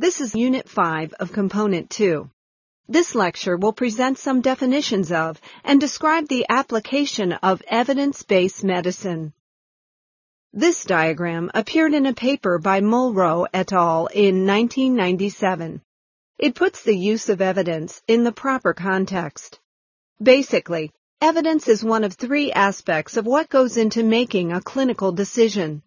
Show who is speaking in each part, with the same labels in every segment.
Speaker 1: This is Unit 5 of Component 2. This lecture will present some definitions of and describe the application of evidence-based medicine. This diagram appeared in a paper by Mulrow et al. In 1997. It puts the use of evidence in the proper context. Basically, evidence is one of three aspects of what goes into making a clinical decision.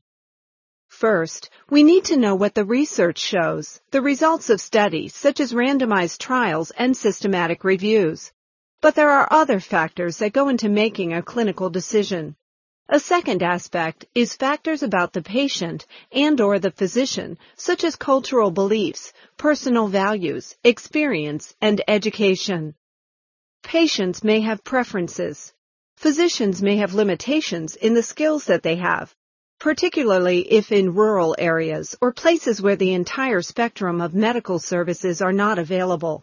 Speaker 1: First, we need to know what the research shows, the results of studies such as randomized trials and systematic reviews. But there are other factors that go into making a clinical decision. A second aspect is factors about the patient and/or the physician, such as cultural beliefs, personal values, experience, and education. Patients may have preferences. Physicians may have limitations in the skills that they have, particularly if in rural areas or places where the entire spectrum of medical services are not available.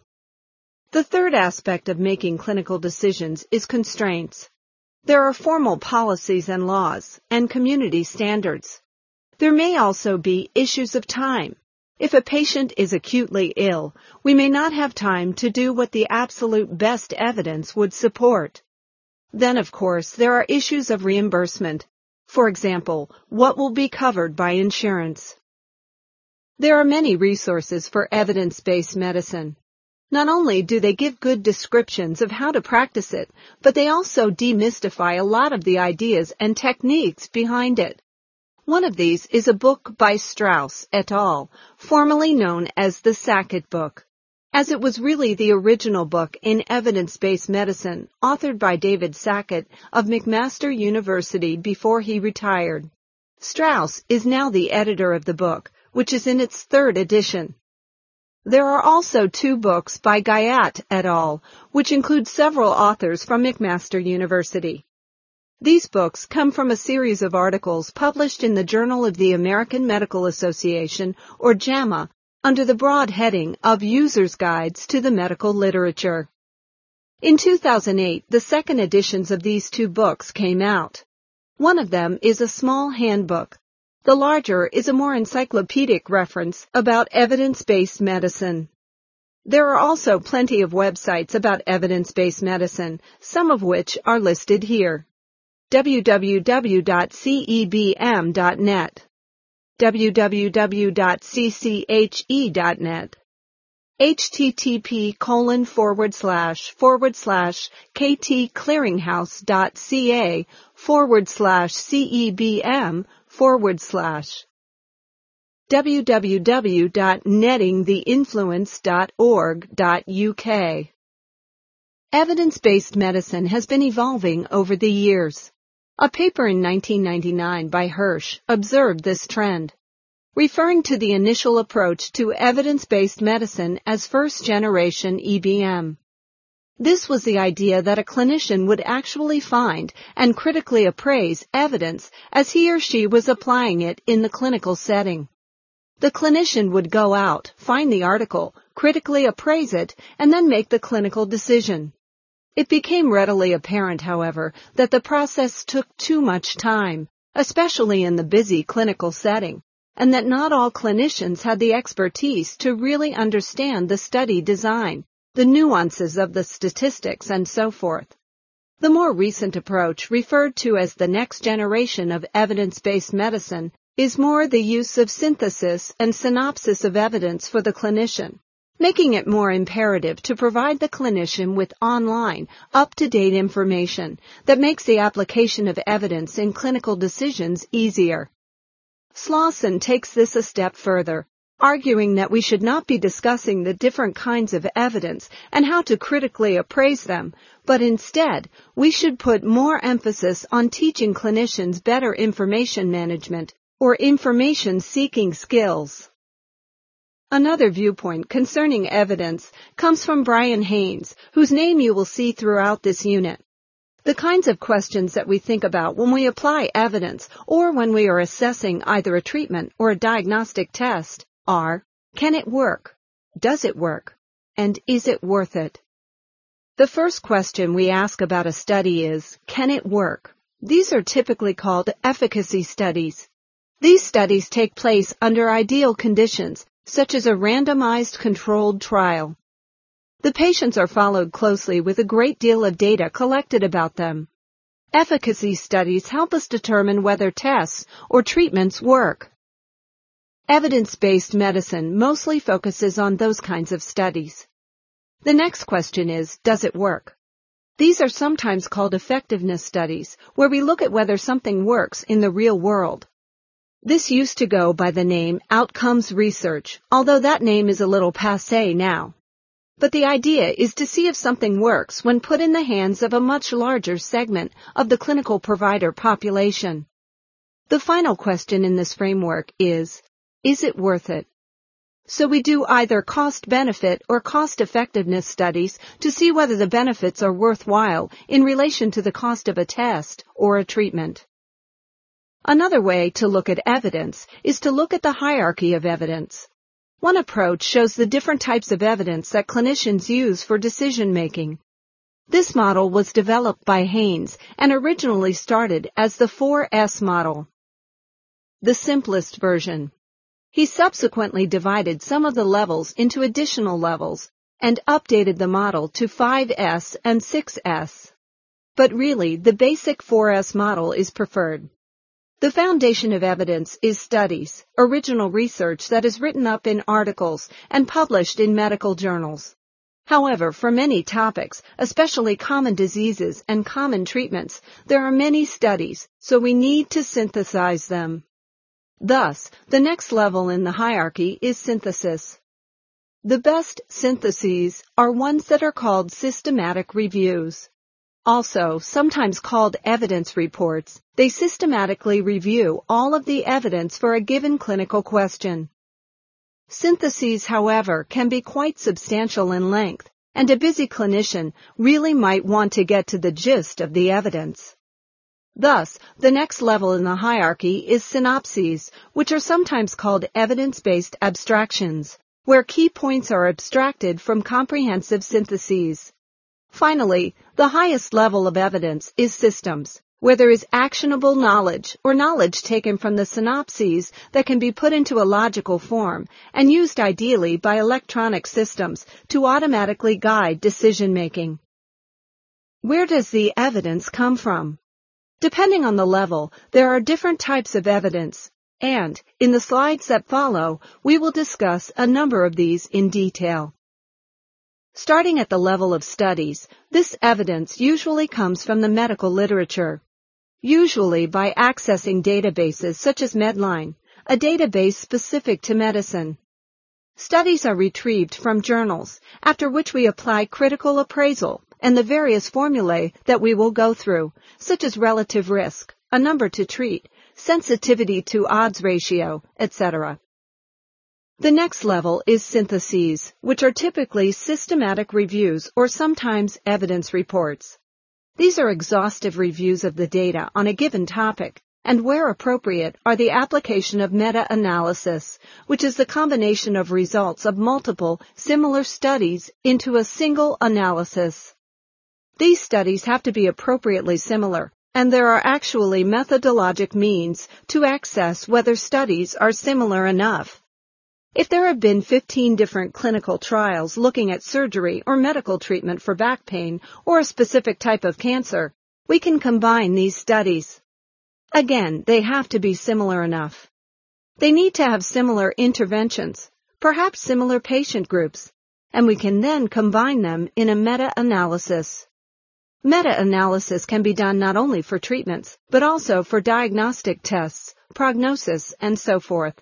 Speaker 1: The third aspect of making clinical decisions is constraints. There are formal policies and laws and community standards. There may also be issues of time. If a patient is acutely ill, we may not have time to do what the absolute best evidence would support. Then, of course, there are issues of reimbursement. For example, what will be covered by insurance? There are many resources for evidence-based medicine. Not only do they give good descriptions of how to practice it, but they also demystify a lot of the ideas and techniques behind it. One of these is a book by Strauss et al., formerly known as the Sackett book, as it was really the original book in evidence-based medicine, authored by David Sackett of McMaster University before he retired. Strauss is now the editor of the book, which is in its third edition. There are also two books by Guyat et al., which include several authors from McMaster University. These books come from a series of articles published in the Journal of the American Medical Association, or JAMA, under the broad heading of User's Guides to the Medical Literature. In 2008, the second editions of these two books came out. One of them is a small handbook. The larger is a more encyclopedic reference about evidence-based medicine. There are also plenty of websites about evidence-based medicine, some of which are listed here. www.cebm.net, www.cche.net, http://ktclearinghouse.ca/cebm/ www.nettingtheinfluence.org.uk. Evidence-based medicine has been evolving over the years. A paper in 1999 by Hirsch observed this trend, referring to the initial approach to evidence-based medicine as first-generation EBM. This was the idea that a clinician would actually find and critically appraise evidence as he or she was applying it in the clinical setting. The clinician would go out, find the article, critically appraise it, and then make the clinical decision. It became readily apparent, however, that the process took too much time, especially in the busy clinical setting, and that not all clinicians had the expertise to really understand the study design, the nuances of the statistics, and so forth. The more recent approach, referred to as the next generation of evidence-based medicine, is more the use of synthesis and synopsis of evidence for the clinician, making it more imperative to provide the clinician with online, up-to-date information that makes the application of evidence in clinical decisions easier. Slawson takes this a step further, arguing that we should not be discussing the different kinds of evidence and how to critically appraise them, but instead, we should put more emphasis on teaching clinicians better information management or information-seeking skills. Another viewpoint concerning evidence comes from Brian Haynes, whose name you will see throughout this unit. The kinds of questions that we think about when we apply evidence or when we are assessing either a treatment or a diagnostic test are, can it work? Does it work? And is it worth it? The first question we ask about a study is, can it work? These are typically called efficacy studies. These studies take place under ideal conditions such as a randomized controlled trial. The patients are followed closely with a great deal of data collected about them. Efficacy studies help us determine whether tests or treatments work. Evidence-based medicine mostly focuses on those kinds of studies. The next question is, does it work? These are sometimes called effectiveness studies, where we look at whether something works in the real world. This used to go by the name outcomes research, although that name is a little passé now. But the idea is to see if something works when put in the hands of a much larger segment of the clinical provider population. The final question in this framework is it worth it? So we do either cost-benefit or cost-effectiveness studies to see whether the benefits are worthwhile in relation to the cost of a test or a treatment. Another way to look at evidence is to look at the hierarchy of evidence. One approach shows the different types of evidence that clinicians use for decision-making. This model was developed by Haynes and originally started as the 4S model, the simplest version. He subsequently divided some of the levels into additional levels and updated the model to 5S and 6S. But really, the basic 4S model is preferred. The foundation of evidence is studies, original research that is written up in articles and published in medical journals. However, for many topics, especially common diseases and common treatments, there are many studies, so we need to synthesize them. Thus, the next level in the hierarchy is synthesis. The best syntheses are ones that are called systematic reviews. Also, sometimes called evidence reports, they systematically review all of the evidence for a given clinical question. Syntheses, however, can be quite substantial in length, and a busy clinician really might want to get to the gist of the evidence. Thus, the next level in the hierarchy is synopses, which are sometimes called evidence-based abstractions, where key points are abstracted from comprehensive syntheses. Finally, the highest level of evidence is systems, where there is actionable knowledge or knowledge taken from the synopses that can be put into a logical form and used ideally by electronic systems to automatically guide decision-making. Where does the evidence come from? Depending on the level, there are different types of evidence, and in the slides that follow, we will discuss a number of these in detail. Starting at the level of studies, this evidence usually comes from the medical literature, usually by accessing databases such as Medline, a database specific to medicine. Studies are retrieved from journals, after which we apply critical appraisal and the various formulae that we will go through, such as relative risk, a number to treat, sensitivity to odds ratio, etc. The next level is syntheses, which are typically systematic reviews or sometimes evidence reports. These are exhaustive reviews of the data on a given topic, and where appropriate are the application of meta-analysis, which is the combination of results of multiple similar studies into a single analysis. These studies have to be appropriately similar, and there are actually methodologic means to access whether studies are similar enough. If there have been 15 different clinical trials looking at surgery or medical treatment for back pain or a specific type of cancer, we can combine these studies. Again, they have to be similar enough. They need to have similar interventions, perhaps similar patient groups, and we can then combine them in a meta-analysis. Meta-analysis can be done not only for treatments, but also for diagnostic tests, prognosis, and so forth.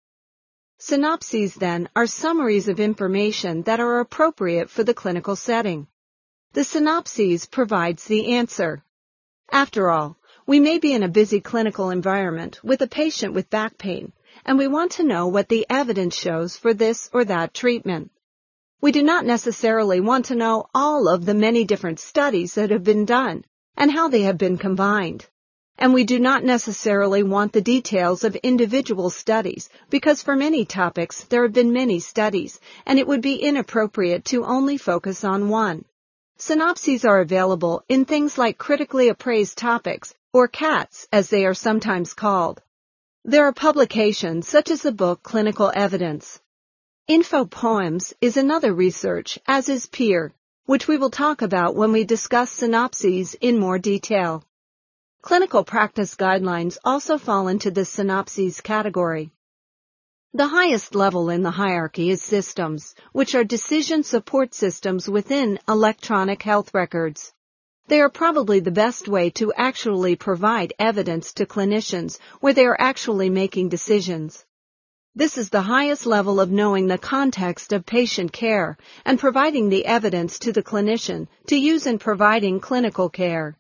Speaker 1: Synopses, then, are summaries of information that are appropriate for the clinical setting. The synopses provides the answer. After all, we may be in a busy clinical environment with a patient with back pain, and we want to know what the evidence shows for this or that treatment. We do not necessarily want to know all of the many different studies that have been done and how they have been combined. And we do not necessarily want the details of individual studies, because for many topics there have been many studies, and it would be inappropriate to only focus on one. Synopses are available in things like critically appraised topics, or CATs as they are sometimes called. There are publications such as the book Clinical Evidence. Infopoems is another research, as is peer, which we will talk about when we discuss synopses in more detail. Clinical practice guidelines also fall into this synopses category. The highest level in the hierarchy is systems, which are decision support systems within electronic health records. They are probably the best way to actually provide evidence to clinicians where they are actually making decisions. This is the highest level of knowing the context of patient care and providing the evidence to the clinician to use in providing clinical care.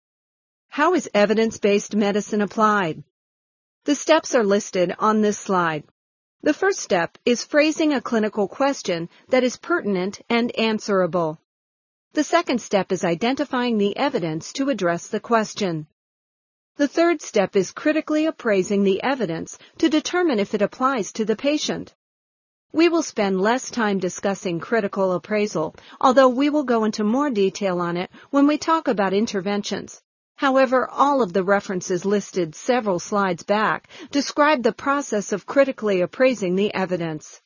Speaker 1: How is evidence-based medicine applied? The steps are listed on this slide. The first step is phrasing a clinical question that is pertinent and answerable. The second step is identifying the evidence to address the question. The third step is critically appraising the evidence to determine if it applies to the patient. We will spend less time discussing critical appraisal, although we will go into more detail on it when we talk about interventions. However, all of the references listed several slides back describe the process of critically appraising the evidence.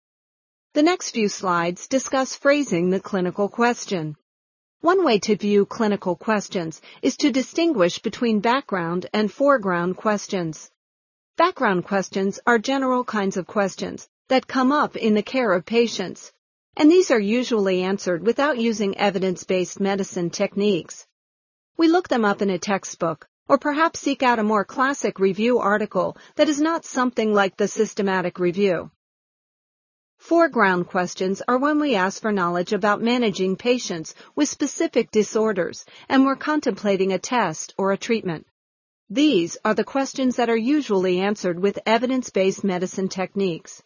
Speaker 1: The next few slides discuss phrasing the clinical question. One way to view clinical questions is to distinguish between background and foreground questions. Background questions are general kinds of questions that come up in the care of patients, and these are usually answered without using evidence-based medicine techniques. We look them up in a textbook, or perhaps seek out a more classic review article that is not something like the systematic review. Foreground questions are when we ask for knowledge about managing patients with specific disorders and we're contemplating a test or a treatment. These are the questions that are usually answered with evidence-based medicine techniques.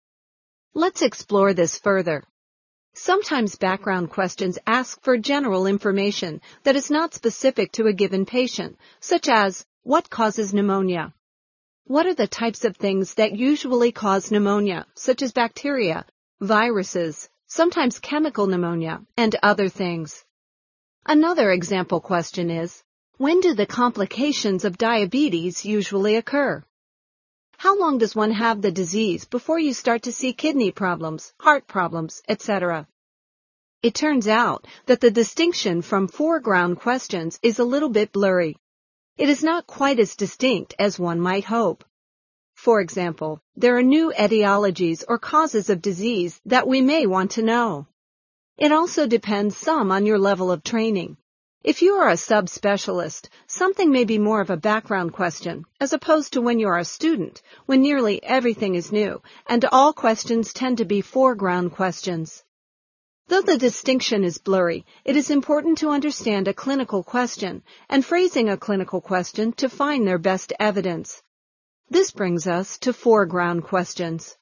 Speaker 1: Let's explore this further. Sometimes background questions ask for general information that is not specific to a given patient, such as, what causes pneumonia? What are the types of things that usually cause pneumonia, such as bacteria, viruses, sometimes chemical pneumonia, and other things? Another example question is, when do the complications of diabetes usually occur? How long does one have the disease before you start to see kidney problems, heart problems, etc.? It turns out that the distinction from foreground questions is a little bit blurry. It is not quite as distinct as one might hope. For example, there are new etiologies or causes of disease that we may want to know. It also depends some on your level of training. If you are a subspecialist, something may be more of a background question, as opposed to when you are a student, when nearly everything is new, and all questions tend to be foreground questions. Though the distinction is blurry, it is important to understand a clinical question and phrasing a clinical question to find their best evidence. This brings us to foreground questions.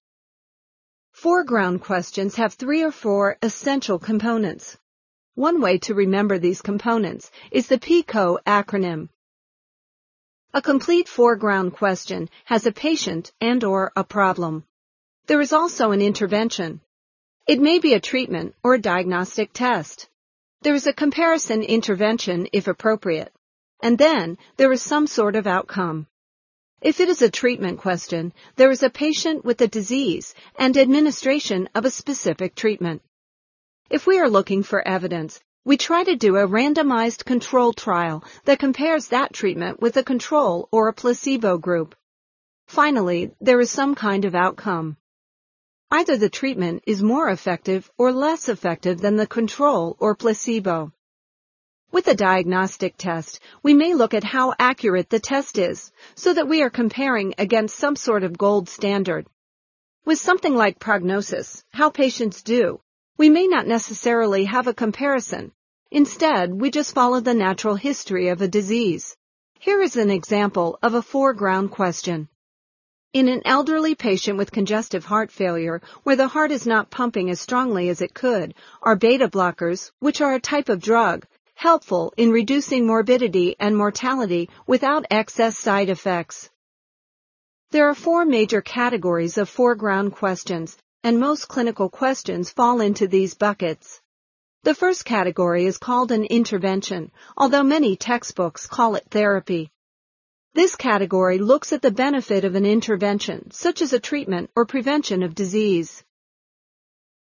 Speaker 1: Foreground questions have 3 or 4 essential components. One way to remember these components is the PICO acronym. A complete foreground question has a patient and/or a problem. There is also an intervention. It may be a treatment or a diagnostic test. There is a comparison intervention if appropriate. And then there is some sort of outcome. If it is a treatment question, there is a patient with a disease and administration of a specific treatment. If we are looking for evidence, we try to do a randomized control trial that compares that treatment with a control or a placebo group. Finally, there is some kind of outcome. Either the treatment is more effective or less effective than the control or placebo. With a diagnostic test, we may look at how accurate the test is, so that we are comparing against some sort of gold standard. With something like prognosis, how patients do, we may not necessarily have a comparison. Instead, we just follow the natural history of a disease. Here is an example of a foreground question. In an elderly patient with congestive heart failure, where the heart is not pumping as strongly as it could, are beta blockers, which are a type of drug, helpful in reducing morbidity and mortality without excess side effects? There are 4 major categories of foreground questions, and most clinical questions fall into these buckets. The first category is called an intervention, although many textbooks call it therapy. This category looks at the benefit of an intervention, such as a treatment or prevention of disease.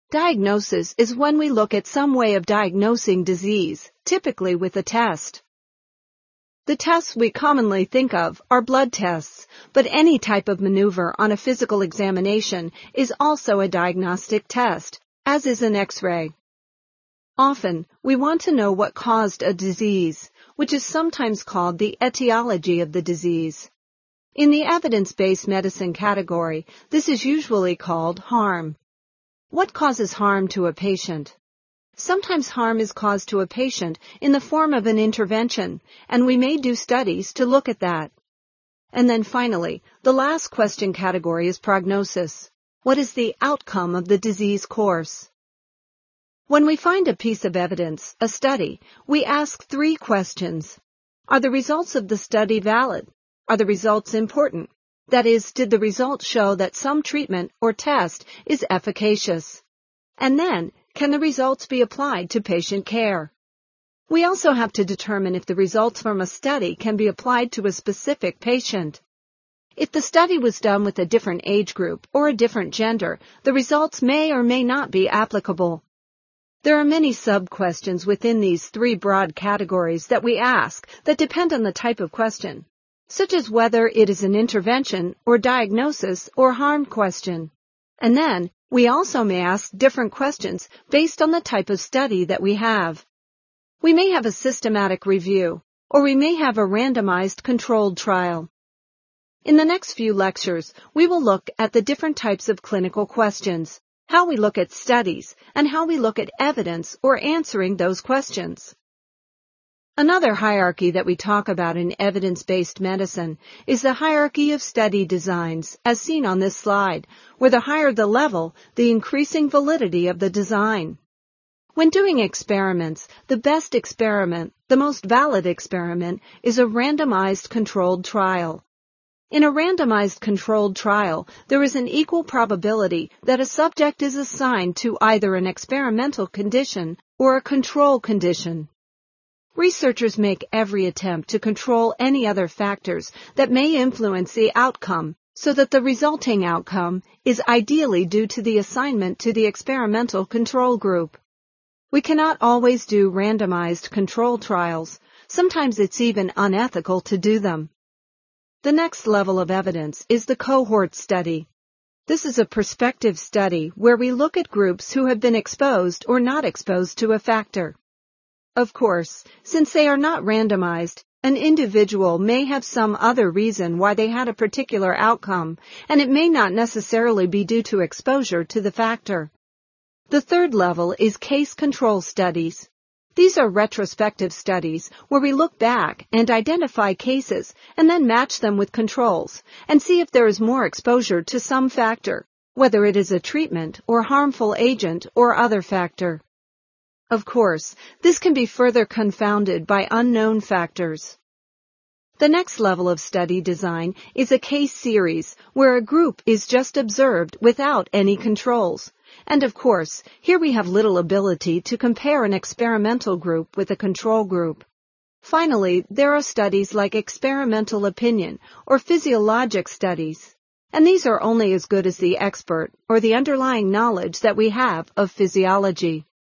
Speaker 1: Diagnosis is when we look at some way of diagnosing disease, typically with a test. The tests we commonly think of are blood tests, but any type of maneuver on a physical examination is also a diagnostic test, as is an X-ray. Often, we want to know what caused a disease, which is sometimes called the etiology of the disease. In the evidence-based medicine category, this is usually called harm. What causes harm to a patient? Sometimes harm is caused to a patient in the form of an intervention, and we may do studies to look at that. And then finally, the last question category is prognosis. What is the outcome of the disease course? When we find a piece of evidence, a study, we ask 3 questions. Are the results of the study valid? Are the results important? That is, did the results show that some treatment or test is efficacious? And then, can the results be applied to patient care? We also have to determine if the results from a study can be applied to a specific patient. If the study was done with a different age group or a different gender, the results may or may not be applicable. There are many sub-questions within these 3 broad categories that we ask that depend on the type of question, such as whether it is an intervention or diagnosis or harm question. And then, we also may ask different questions based on the type of study that we have. We may have a systematic review, or we may have a randomized controlled trial. In the next few lectures, we will look at the different types of clinical questions, how we look at studies, and how we look at evidence or answering those questions. Another hierarchy that we talk about in evidence-based medicine is the hierarchy of study designs, as seen on this slide, where the higher the level, the increasing validity of the design. When doing experiments, the best experiment, the most valid experiment, is a randomized controlled trial. In a randomized controlled trial, there is an equal probability that a subject is assigned to either an experimental condition or a control condition. Researchers make every attempt to control any other factors that may influence the outcome so that the resulting outcome is ideally due to the assignment to the experimental control group. We cannot always do randomized control trials. Sometimes it's even unethical to do them. The next level of evidence is the cohort study. This is a prospective study where we look at groups who have been exposed or not exposed to a factor. Of course, since they are not randomized, an individual may have some other reason why they had a particular outcome, and it may not necessarily be due to exposure to the factor. The third level is case control studies. These are retrospective studies where we look back and identify cases and then match them with controls and see if there is more exposure to some factor, whether it is a treatment or harmful agent or other factor. Of course, this can be further confounded by unknown factors. The next level of study design is a case series, where a group is just observed without any controls. And of course, here we have little ability to compare an experimental group with a control group. Finally, there are studies like experimental opinion or physiologic studies. And these are only as good as the expert or the underlying knowledge that we have of physiology.